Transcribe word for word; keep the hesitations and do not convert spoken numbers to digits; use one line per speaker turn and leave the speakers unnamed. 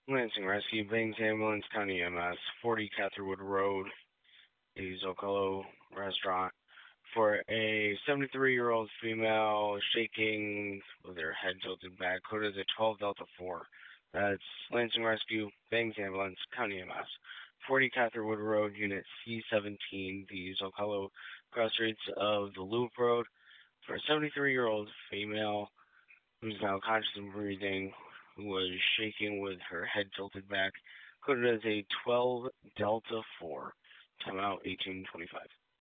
Lansing Rescue, Bangs Ambulance, County M S, forty Catherwood Road, the Zocalo restaurant, for a seventy-three-year-old female shaking with her head tilted back, coded as a twelve Delta four. That's Lansing Rescue, Bangs Ambulance, County M S, forty Catherwood Road, Unit C seventeen, the Zocalo crossroads of the Loop Road, for a seventy-three-year-old female who's now conscious and breathing, who was shaking with her head tilted back, coded as a twelve Delta four. Timeout eighteen twenty-five.